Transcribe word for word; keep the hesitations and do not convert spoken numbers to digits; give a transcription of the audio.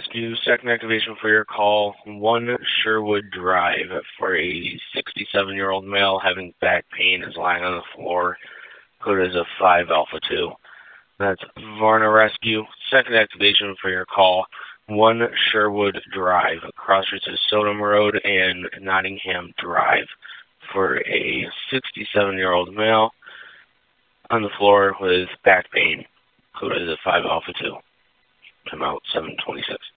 Rescue, second activation for your call, one Sherwood Drive for a sixty-seven-year-old male having back pain is lying on the floor. Code is a five Alpha two. That's Varna Rescue, second activation for your call, one Sherwood Drive, cross streets of Sodom Road and Nottingham Drive for a sixty-seven-year-old male on the floor with back pain. Code is a five Alpha two. I'm out seven twenty-six.